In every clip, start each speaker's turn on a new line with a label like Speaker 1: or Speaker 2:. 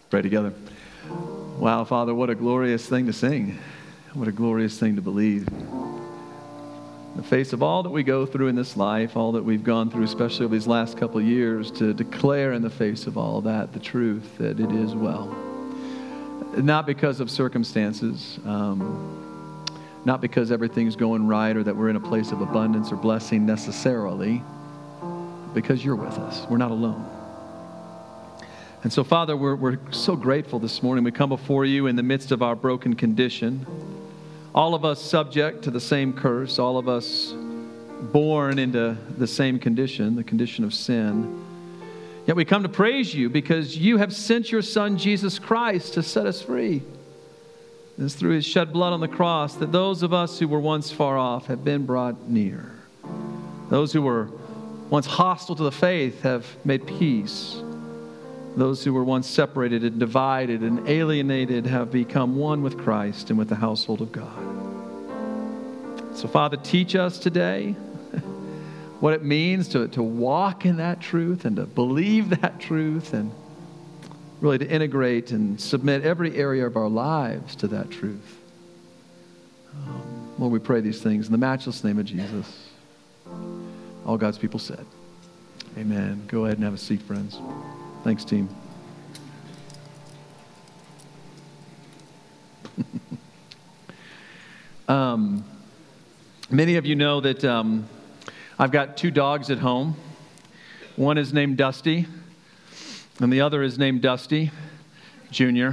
Speaker 1: Pray together. Wow, Father, what a glorious thing to sing. What a glorious thing to believe. In the face of all that we go through in this life, all that we've gone through, especially over these last couple of years, to declare in the face of all that the truth that it is well. Not because of circumstances, not because everything's going right or that we're in a place of abundance or blessing necessarily, because you're with us. We're not alone. And so, Father, we're so grateful this morning. We come before you in the midst of our broken condition. All of us subject to the same curse. All of us born into the same condition, the condition of sin. Yet we come to praise you because you have sent your Son, Jesus Christ, to set us free. It's through his shed blood on the cross that those of us who were once far off have been brought near. Those who were once hostile to the faith have made peace. Those who were once separated and divided and alienated have become one with Christ and with the household of God. So, Father, teach us today what it means to walk in that truth and to believe that truth and really to integrate and submit every area of our lives to that truth. Lord, we pray these things in the matchless name of Jesus. All God's people said, amen. Go ahead and have a seat, friends. Thanks, team. Many of you know that I've got two dogs at home. One is named Dusty, and the other is named Dusty Jr.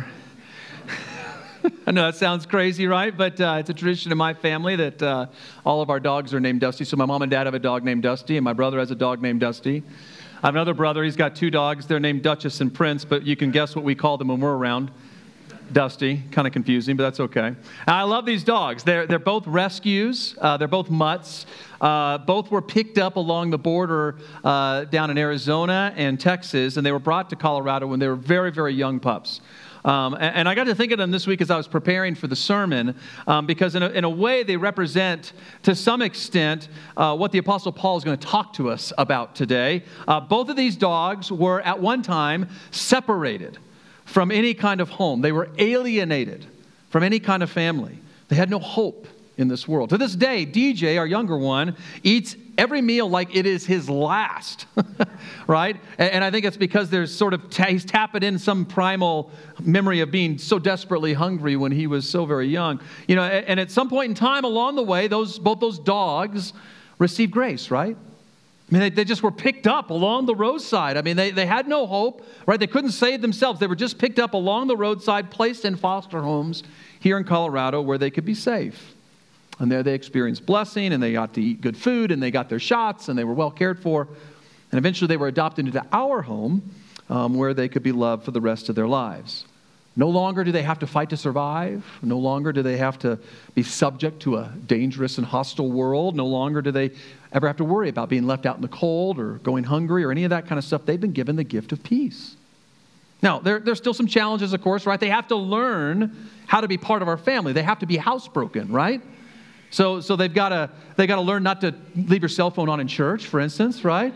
Speaker 1: I know that sounds crazy, right? But it's a tradition in my family that all of our dogs are named Dusty. So my mom and dad have a dog named Dusty, and my brother has a dog named Dusty. I have another brother. He's got two dogs. They're named Duchess and Prince, but you can guess what we call them when we're around. Dusty. Kind of confusing, but that's okay. And I love these dogs. They're both rescues. They're both mutts. Both were picked up along the border down in Arizona and Texas, and they were brought to Colorado when they were very, very young pups. And I got to think of them this week as I was preparing for the sermon, because in a way they represent, to some extent, what the Apostle Paul is going to talk to us about today. Both of these dogs were at one time separated from any kind of home. They were alienated from any kind of family. They had no hope in this world. To this day, DJ, our younger one, eats every meal like it is his last, right? And I think it's because there's sort of, he's tapping in some primal memory of being so desperately hungry when he was so very young. You know, and at some point in time along the way, both those dogs received grace, right? I mean, they just were picked up along the roadside. I mean, they had no hope, right? They couldn't save themselves. They were just picked up along the roadside, placed in foster homes here in Colorado where they could be safe. And there they experienced blessing, and they got to eat good food, and they got their shots, and they were well cared for. And eventually they were adopted into our home where they could be loved for the rest of their lives. No longer do they have to fight to survive. No longer do they have to be subject to a dangerous and hostile world. No longer do they ever have to worry about being left out in the cold or going hungry or any of that kind of stuff. They've been given the gift of peace. Now, there's still some challenges, of course, right? They have to learn how to be part of our family. They have to be housebroken, right? So they've got to learn not to leave your cell phone on in church, for instance, right?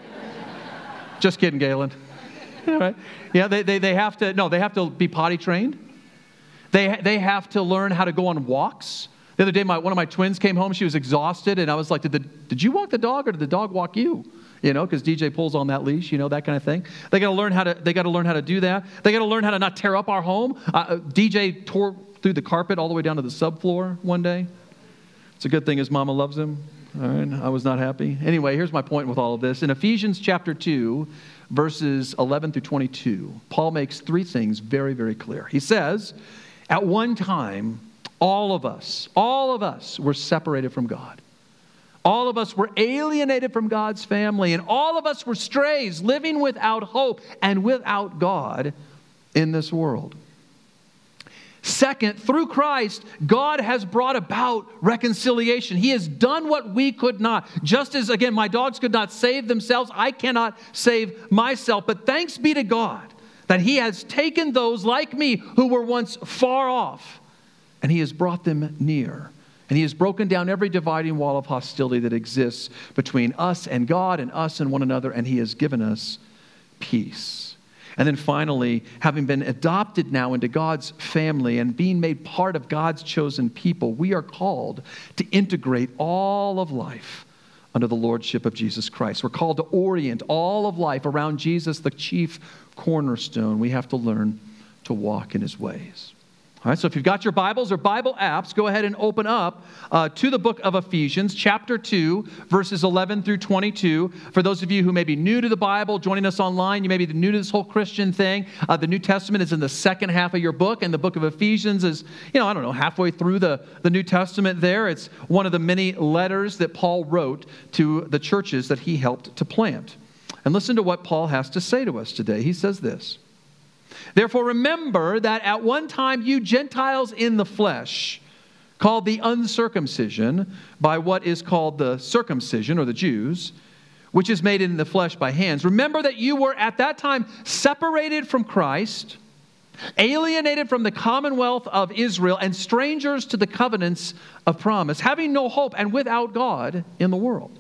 Speaker 1: Just kidding, Galen. Right? Yeah, they have to be potty trained. They have to learn how to go on walks. The other day, one of my twins came home. She was exhausted, and I was like, "Did you walk the dog, or did the dog walk you?" You know, because DJ pulls on that leash, you know, that kind of thing. They got to learn how to do that. They got to learn how to not tear up our home. DJ tore through the carpet all the way down to the subfloor one day. It's a good thing his mama loves him. All right, I was not happy. Anyway, here's my point with all of this. In Ephesians chapter 2, verses 11 through 22, Paul makes three things very, very clear. He says, at one time, all of us were separated from God. All of us were alienated from God's family, and all of us were strays, living without hope and without God in this world. Second, through Christ, God has brought about reconciliation. He has done what we could not. Just as, again, my dogs could not save themselves, I cannot save myself. But thanks be to God that He has taken those like me who were once far off, and He has brought them near. And He has broken down every dividing wall of hostility that exists between us and God and us and one another, and He has given us peace. And then finally, having been adopted now into God's family and being made part of God's chosen people, we are called to integrate all of life under the lordship of Jesus Christ. We're called to orient all of life around Jesus, the chief cornerstone. We have to learn to walk in his ways. All right, so if you've got your Bibles or Bible apps, go ahead and open up to the book of Ephesians, chapter 2, verses 11 through 22. For those of you who may be new to the Bible, joining us online, you may be new to this whole Christian thing. The New Testament is in the second half of your book, and the book of Ephesians is, halfway through the New Testament there. It's one of the many letters that Paul wrote to the churches that he helped to plant. And listen to what Paul has to say to us today. He says this: "Therefore remember that at one time you Gentiles in the flesh, called the uncircumcision by what is called the circumcision, or the Jews, which is made in the flesh by hands. Remember that you were at that time separated from Christ, alienated from the commonwealth of Israel, and strangers to the covenants of promise, having no hope and without God in the world.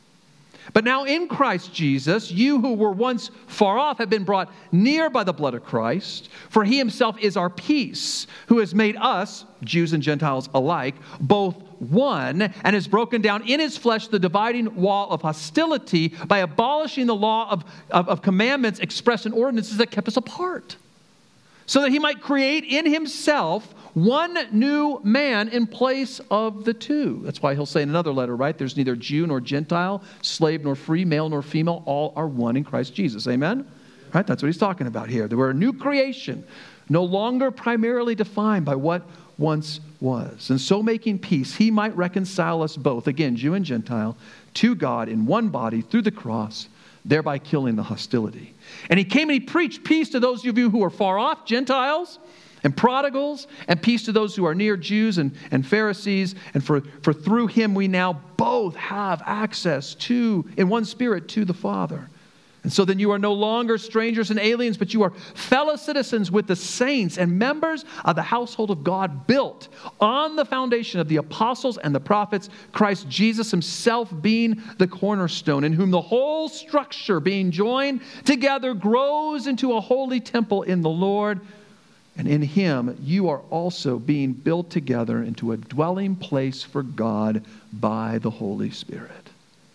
Speaker 1: But now in Christ Jesus, you who were once far off have been brought near by the blood of Christ, for he himself is our peace, who has made us, Jews and Gentiles alike, both one, and has broken down in his flesh the dividing wall of hostility by abolishing the law of commandments expressed in ordinances that kept us apart, so that he might create in himself one new man in place of the two." That's why he'll say in another letter, right? There's neither Jew nor Gentile, slave nor free, male nor female. All are one in Christ Jesus. Amen? Right? That's what he's talking about here. We're a new creation, no longer primarily defined by what once was. And so making peace, he might reconcile us both, again, Jew and Gentile, to God in one body through the cross, thereby killing the hostility. And he came and he preached peace to those of you who are far off, Gentiles and prodigals, and peace to those who are near, Jews and Pharisees. And for through him we now both have access to, in one spirit, to the Father. And so then you are no longer strangers and aliens, but you are fellow citizens with the saints and members of the household of God, built on the foundation of the apostles and the prophets, Christ Jesus himself being the cornerstone, in whom the whole structure being joined together grows into a holy temple in the Lord. And in him you are also being built together into a dwelling place for God by the Holy Spirit.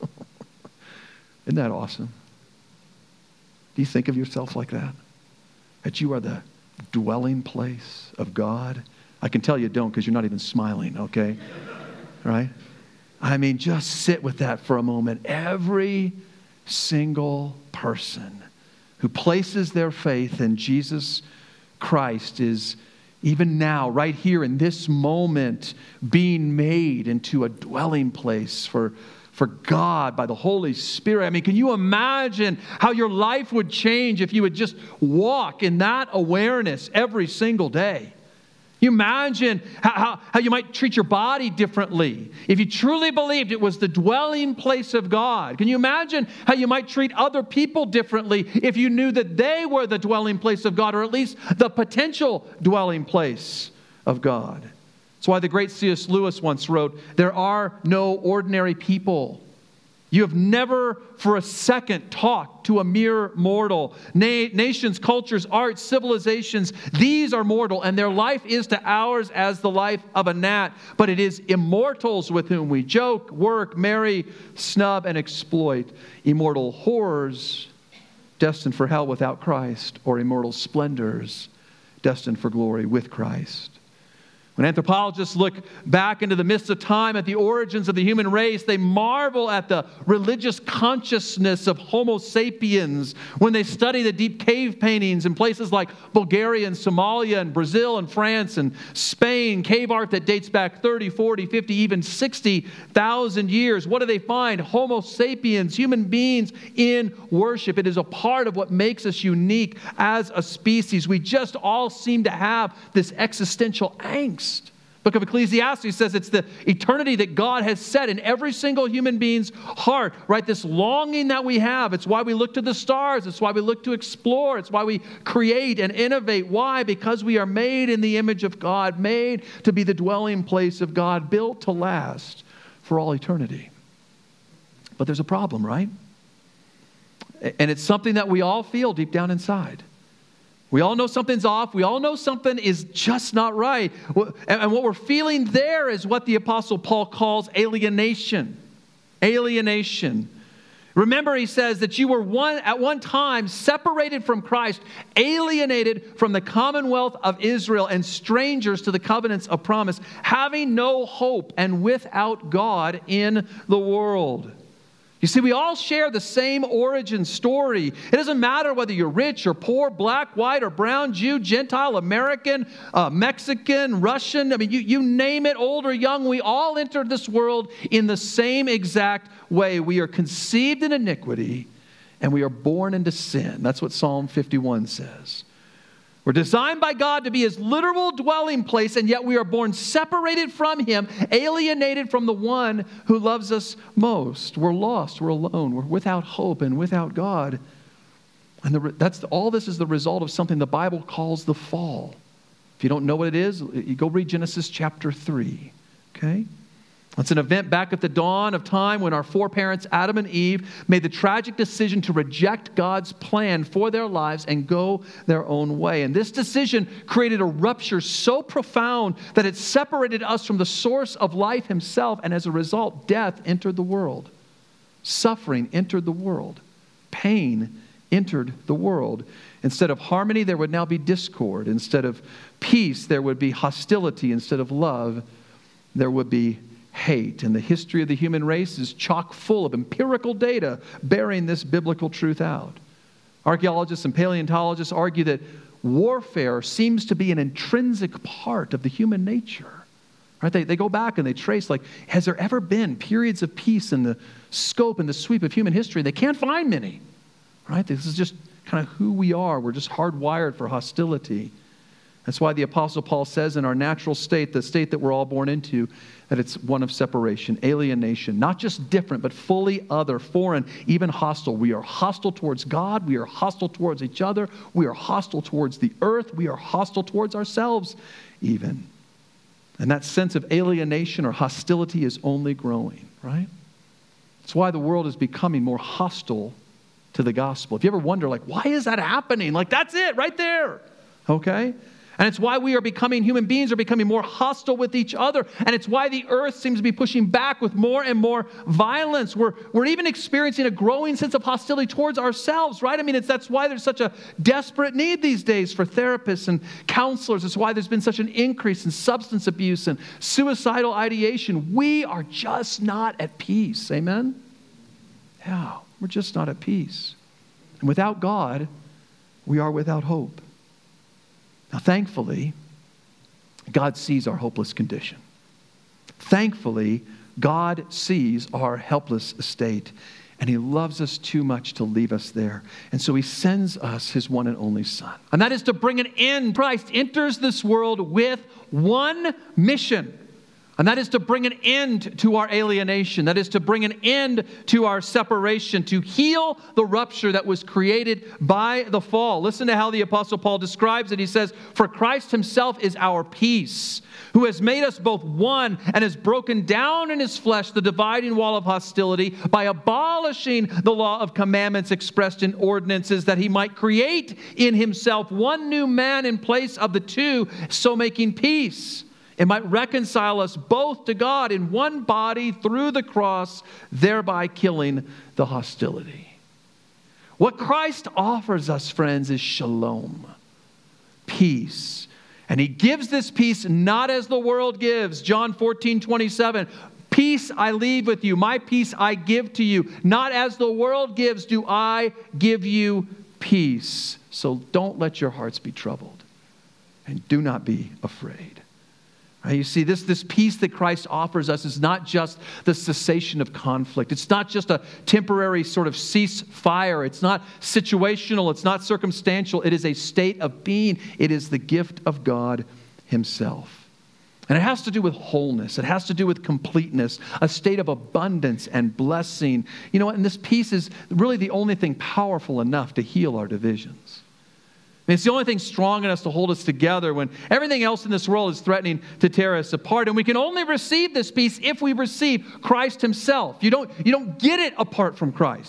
Speaker 1: Isn't that awesome? Do you think of yourself like that? That you are the dwelling place of God? I can tell you don't, because you're not even smiling, okay? Right? I mean, just sit with that for a moment. Every single person who places their faith in Jesus Christ is, even now, right here in this moment, being made into a dwelling place for God by the Holy Spirit. I mean, can you imagine how your life would change if you would just walk in that awareness every single day? You imagine how you might treat your body differently if you truly believed it was the dwelling place of God. Can you imagine how you might treat other people differently if you knew that they were the dwelling place of God, or at least the potential dwelling place of God? That's why the great C.S. Lewis once wrote, "There are no ordinary people. You have never for a second talked to a mere mortal. Nations, cultures, arts, civilizations, these are mortal, and their life is to ours as the life of a gnat. But it is immortals with whom we joke, work, marry, snub, and exploit. Immortal horrors destined for hell without Christ, or immortal splendors destined for glory with Christ." When anthropologists look back into the mists of time at the origins of the human race, they marvel at the religious consciousness of Homo sapiens. When they study the deep cave paintings in places like Bulgaria and Somalia and Brazil and France and Spain, cave art that dates back 30, 40, 50, even 60,000 years, what do they find? Homo sapiens, human beings in worship. It is a part of what makes us unique as a species. We just all seem to have this existential angst. Book of Ecclesiastes says it's the eternity that God has set in every single human being's heart, right? This longing that we have. It's why we look to the stars. It's why we look to explore. It's why we create and innovate. Why? Because we are made in the image of God, made to be the dwelling place of God, built to last for all eternity. But there's a problem, right? And it's something that we all feel deep down inside. We all know something's off. We all know something is just not right. And what we're feeling there is what the Apostle Paul calls alienation. Alienation. Remember, he says that you were at one time separated from Christ, alienated from the commonwealth of Israel, and strangers to the covenants of promise, having no hope and without God in the world. You see, we all share the same origin story. It doesn't matter whether you're rich or poor, black, white, or brown, Jew, Gentile, American, Mexican, Russian. I mean, you name it, old or young. We all entered this world in the same exact way. We are conceived in iniquity and we are born into sin. That's what Psalm 51 says. We're designed by God to be His literal dwelling place, and yet we are born separated from Him, alienated from the one who loves us most. We're lost, we're alone, we're without hope and without God. And all this is the result of something the Bible calls the fall. If you don't know what it is, you go read Genesis chapter 3, okay? It's an event back at the dawn of time when our foreparents, Adam and Eve, made the tragic decision to reject God's plan for their lives and go their own way. And this decision created a rupture so profound that it separated us from the source of life Himself, and as a result, death entered the world. Suffering entered the world. Pain entered the world. Instead of harmony, there would now be discord. Instead of peace, there would be hostility. Instead of love, there would be hate. And the history of the human race is chock full of empirical data bearing this biblical truth out. Archaeologists and paleontologists argue that warfare seems to be an intrinsic part of the human nature. Right? They go back and they trace, like, has there ever been periods of peace in the scope and the sweep of human history? They can't find many. Right? This is just kind of who we are. We're just hardwired for hostility. That's why the Apostle Paul says in our natural state, the state that we're all born into, that it's one of separation, alienation, not just different, but fully other, foreign, even hostile. We are hostile towards God. We are hostile towards each other. We are hostile towards the earth. We are hostile towards ourselves even. And that sense of alienation or hostility is only growing, right? That's why the world is becoming more hostile to the gospel. If you ever wonder, like, why is that happening? Like, that's it right there, okay? And it's why human beings are becoming more hostile with each other. And it's why the earth seems to be pushing back with more and more violence. We're even experiencing a growing sense of hostility towards ourselves, right? I mean, that's why there's such a desperate need these days for therapists and counselors. It's why there's been such an increase in substance abuse and suicidal ideation. We are just not at peace. Amen? Yeah, we're just not at peace. And without God, we are without hope. Now, thankfully, God sees our hopeless condition. Thankfully, God sees our helpless estate, and He loves us too much to leave us there. And so He sends us His one and only Son. And that is to bring an end. Christ enters this world with one mission. And that is to bring an end to our alienation. That is to bring an end to our separation, to heal the rupture that was created by the fall. Listen to how the Apostle Paul describes it. He says, "For Christ Himself is our peace, who has made us both one and has broken down in His flesh the dividing wall of hostility by abolishing the law of commandments expressed in ordinances, that He might create in Himself one new man in place of the two, so making peace. It might reconcile us both to God in one body through the cross, thereby killing the hostility." What Christ offers us, friends, is shalom, peace. And He gives this peace not as the world gives. John 14:27, "Peace I leave with you, my peace I give to you. Not as the world gives do I give you peace. So don't let your hearts be troubled, and do not be afraid." You see, this peace that Christ offers us is not just the cessation of conflict. It's not just a temporary sort of ceasefire. It's not situational. It's not circumstantial. It is a state of being. It is the gift of God Himself. And it has to do with wholeness. It has to do with completeness, a state of abundance and blessing. You know what? And this peace is really the only thing powerful enough to heal our divisions. It's the only thing strong enough to hold us together when everything else in this world is threatening to tear us apart. And we can only receive this peace if we receive Christ Himself. You don't get it apart from Christ.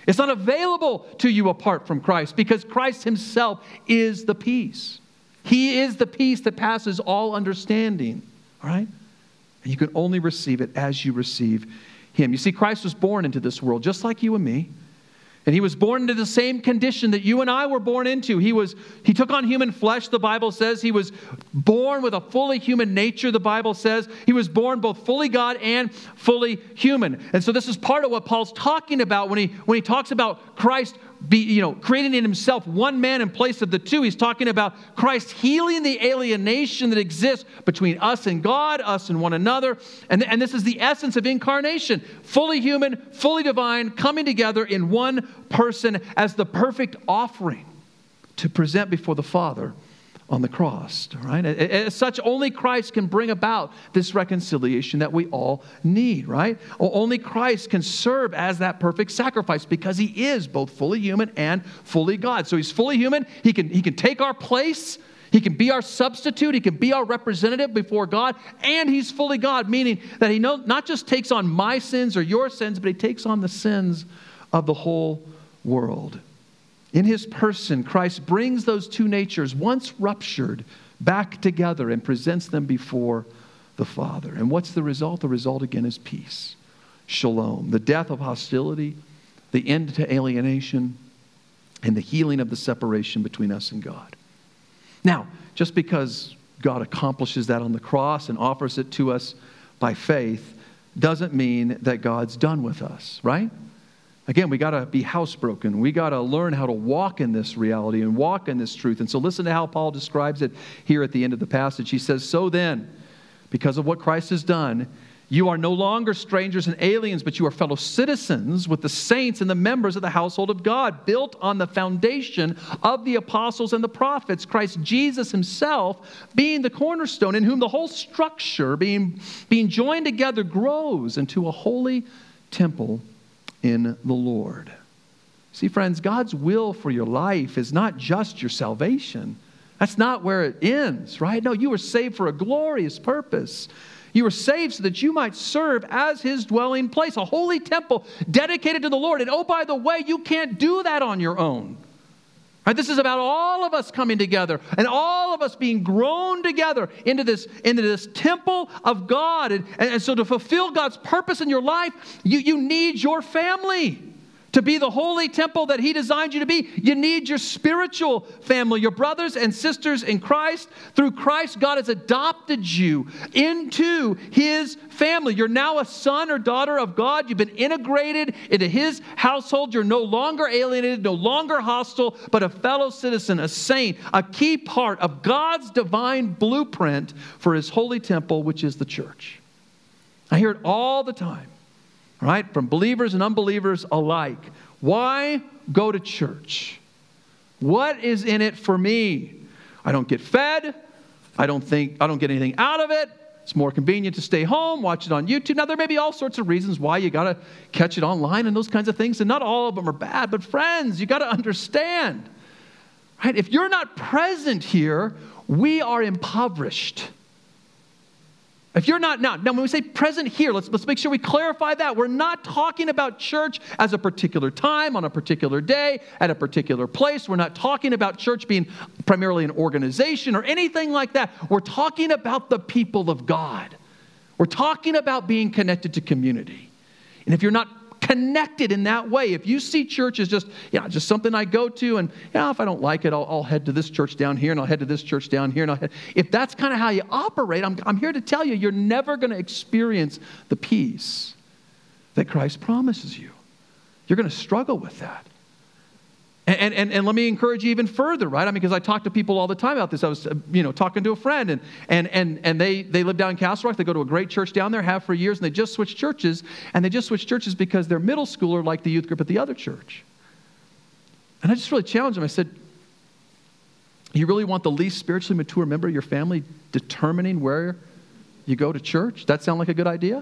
Speaker 1: It's not available to you apart from Christ, because Christ himself is the peace. He is the peace that passes all understanding. All right? And you can only receive it as you receive him. You see, Christ was born into this world just like you and me. And he was born into the same condition that you and I were born into. He took on human flesh, the Bible says. He was born with a fully human nature, the Bible says. He was born both fully God and fully human. And so this is part of what Paul's talking about when he talks about Christ creating in himself one man in place of the two. He's talking about Christ healing the alienation that exists between us and God, us and one another. And this is the essence of incarnation. Fully human, fully divine, coming together in one person as the perfect offering to present before the Father on the cross, right? As such, only Christ can bring about this reconciliation that we all need, right? Only Christ can serve as that perfect sacrifice because he is both fully human and fully God. So he's fully human. He can take our place. He can be our substitute. He can be our representative before God. And he's fully God, meaning that he not just takes on my sins or your sins, but he takes on the sins of the whole world. In his person, Christ brings those two natures, once ruptured, back together and presents them before the Father. And what's the result? The result, again, is peace. Shalom. The death of hostility, the end to alienation, and the healing of the separation between us and God. Now, just because God accomplishes that on the cross and offers it to us by faith, doesn't mean that God's done with us, right? Again, we got to be housebroken. We got to learn how to walk in this reality and walk in this truth. And so listen to how Paul describes it here at the end of the passage. He says, "So then, because of what Christ has done, you are no longer strangers and aliens, but you are fellow citizens with the saints and the members of the household of God, built on the foundation of the apostles and the prophets, Christ Jesus himself being the cornerstone, in whom the whole structure, being joined together, grows into a holy temple in the Lord." See, friends, God's will for your life is not just your salvation. That's not where it ends, right? No, you were saved for a glorious purpose. You were saved so that you might serve as his dwelling place, a holy temple dedicated to the Lord. And oh, by the way, you can't do that on your own. Right? This is about all of us coming together and all of us being grown together into this temple of God. And so to fulfill God's purpose in your life, you need your family to be the holy temple that he designed you to be. You need your spiritual family, your brothers and sisters in Christ. Through Christ, God has adopted you into his family. You're now a son or daughter of God. You've been integrated into his household. You're no longer alienated, no longer hostile, but a fellow citizen, a saint, a key part of God's divine blueprint for his holy temple, which is the church. I hear it all the time. Right? From believers and unbelievers alike. Why go to church? What is in it for me? I don't get fed. I don't get anything out of it. It's more convenient to stay home, watch it on YouTube. Now, there may be all sorts of reasons why you got to catch it online and those kinds of things, and not all of them are bad, but friends, you got to understand, right? If you're not present here, we are impoverished. If you're not now when we say present here, let's make sure we clarify that. We're not talking about church as a particular time, on a particular day, at a particular place. We're not talking about church being primarily an organization or anything like that. We're talking about the people of God. We're talking about being connected to community. And if you're not connected in that way, if you see church as just something I go to, and if I don't like it, I'll head to this church down here, and I'll head to this church down here, and if that's kind of how you operate, I'm here to tell you, you're never going to experience the peace that Christ promises you. You're going to struggle with that. And let me encourage you even further, right? I mean, because I talk to people all the time about this. I was, talking to a friend, and they live down in Castle Rock. They go to a great church down there, have for years, and they just switched churches. And they just switched churches because their middle schooler liked the youth group at the other church. And I just really challenged them. I said, you really want the least spiritually mature member of your family determining where you go to church? That sound like a good idea?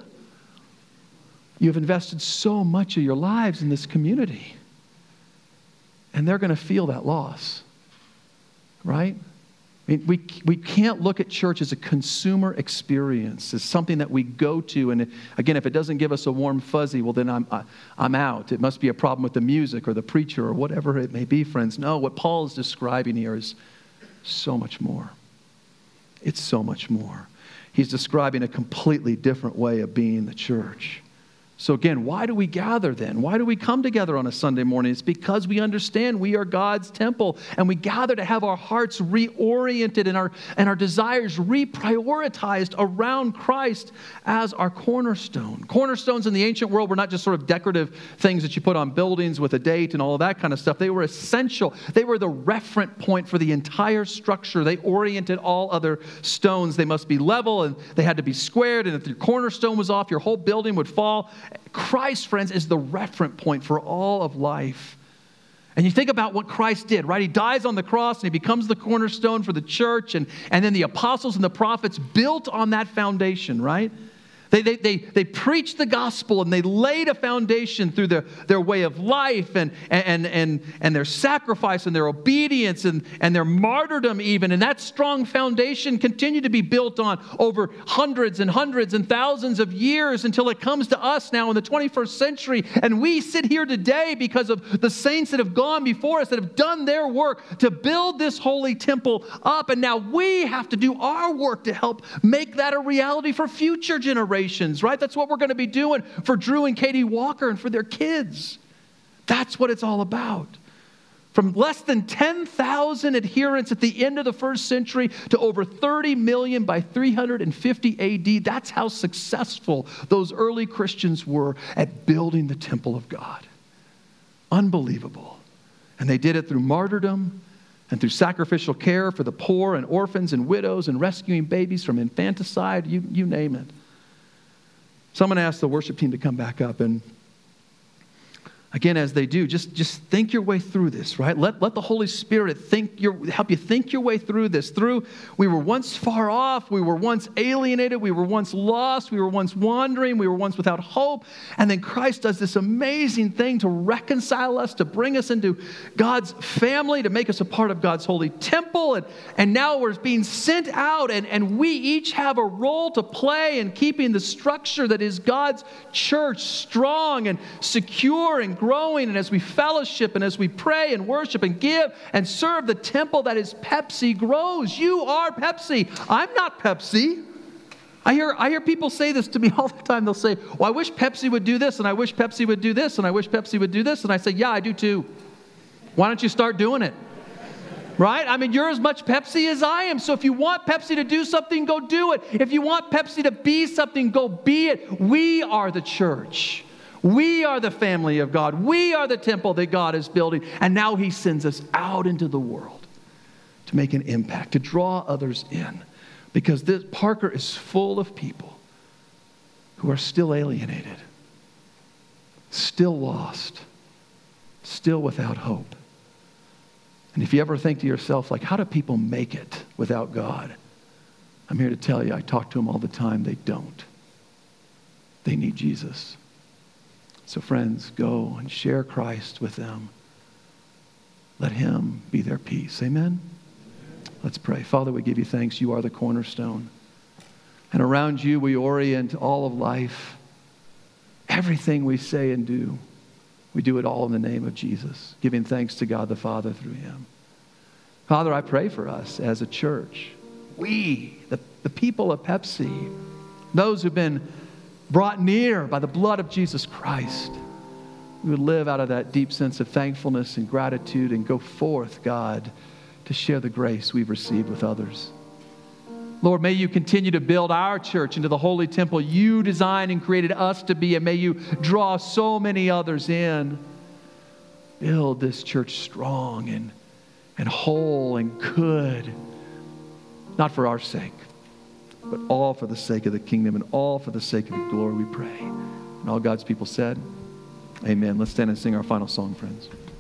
Speaker 1: You've invested so much of your lives in this community. And they're going to feel that loss, right? I mean, we can't look at church as a consumer experience, as something that we go to. And again, if it doesn't give us a warm fuzzy, well, then I'm out. It must be a problem with the music or the preacher or whatever it may be, friends. No, what Paul is describing here is so much more. It's so much more. He's describing a completely different way of being the church. So again, why do we gather then? Why do we come together on a Sunday morning? It's because we understand we are God's temple, and we gather to have our hearts reoriented and our desires reprioritized around Christ as our cornerstone. Cornerstones in the ancient world were not just sort of decorative things that you put on buildings with a date and all of that kind of stuff. They were essential. They were the referent point for the entire structure. They oriented all other stones. They must be level, and they had to be squared, and if your cornerstone was off, your whole building would fall. Christ, friends, is the referent point for all of life. And you think about what Christ did, right? He dies on the cross and he becomes the cornerstone for the church. And then the apostles and the prophets built on that foundation, right? They preached the gospel and they laid a foundation through their way of life and their sacrifice and their obedience and their martyrdom even. And that strong foundation continued to be built on over hundreds and hundreds and thousands of years until it comes to us now in the 21st century. And we sit here today because of the saints that have gone before us, that have done their work to build this holy temple up. And now we have to do our work to help make that a reality for future generations. Right? That's what we're going to be doing for Drew and Katie Walker and for their kids. That's what it's all about. From less than 10,000 adherents at the end of the first century to over 30 million by 350 AD, that's how successful those early Christians were at building the temple of God. Unbelievable. And they did it through martyrdom and through sacrificial care for the poor and orphans and widows and rescuing babies from infanticide, you name it. So I'm going to ask the worship team to come back up, and again, as they do, just think your way through this, right? Let the Holy Spirit help you think your way through this. We were once far off, we were once alienated, we were once lost, we were once wandering, we were once without hope, and then Christ does this amazing thing to reconcile us, to bring us into God's family, to make us a part of God's holy temple, and now we're being sent out, and we each have a role to play in keeping the structure that is God's church strong and secure and growing, and as we fellowship and as we pray and worship and give and serve, the temple that is Pepsi grows. You are Pepsi. I'm not Pepsi. I hear people say this to me all the time. They'll say, well, I wish Pepsi would do this, and I wish Pepsi would do this, and I wish Pepsi would do this. And I say, yeah, I do too. Why don't you start doing it? Right? I mean, you're as much Pepsi as I am. So if you want Pepsi to do something, go do it. If you want Pepsi to be something, go be it. We are the church. We are the family of God. We are the temple that God is building. And now he sends us out into the world to make an impact, to draw others in. Because this Parker is full of people who are still alienated, still lost, still without hope. And if you ever think to yourself, like, how do people make it without God? I'm here to tell you, I talk to them all the time, they don't. They need Jesus. So friends, go and share Christ with them. Let him be their peace. Amen? Let's pray. Father, we give you thanks. You are the cornerstone. And around you we orient all of life. Everything we say and do, we do it all in the name of Jesus, giving thanks to God the Father through him. Father, I pray for us as a church. We, the people of Pepsi, those who've been brought near by the blood of Jesus Christ, we would live out of that deep sense of thankfulness and gratitude and go forth, God, to share the grace we've received with others. Lord, may you continue to build our church into the holy temple you designed and created us to be, and may you draw so many others in. Build this church strong and whole and good, not for our sake, but all for the sake of the kingdom and all for the sake of the glory, we pray. And all God's people said, amen. Let's stand and sing our final song, friends.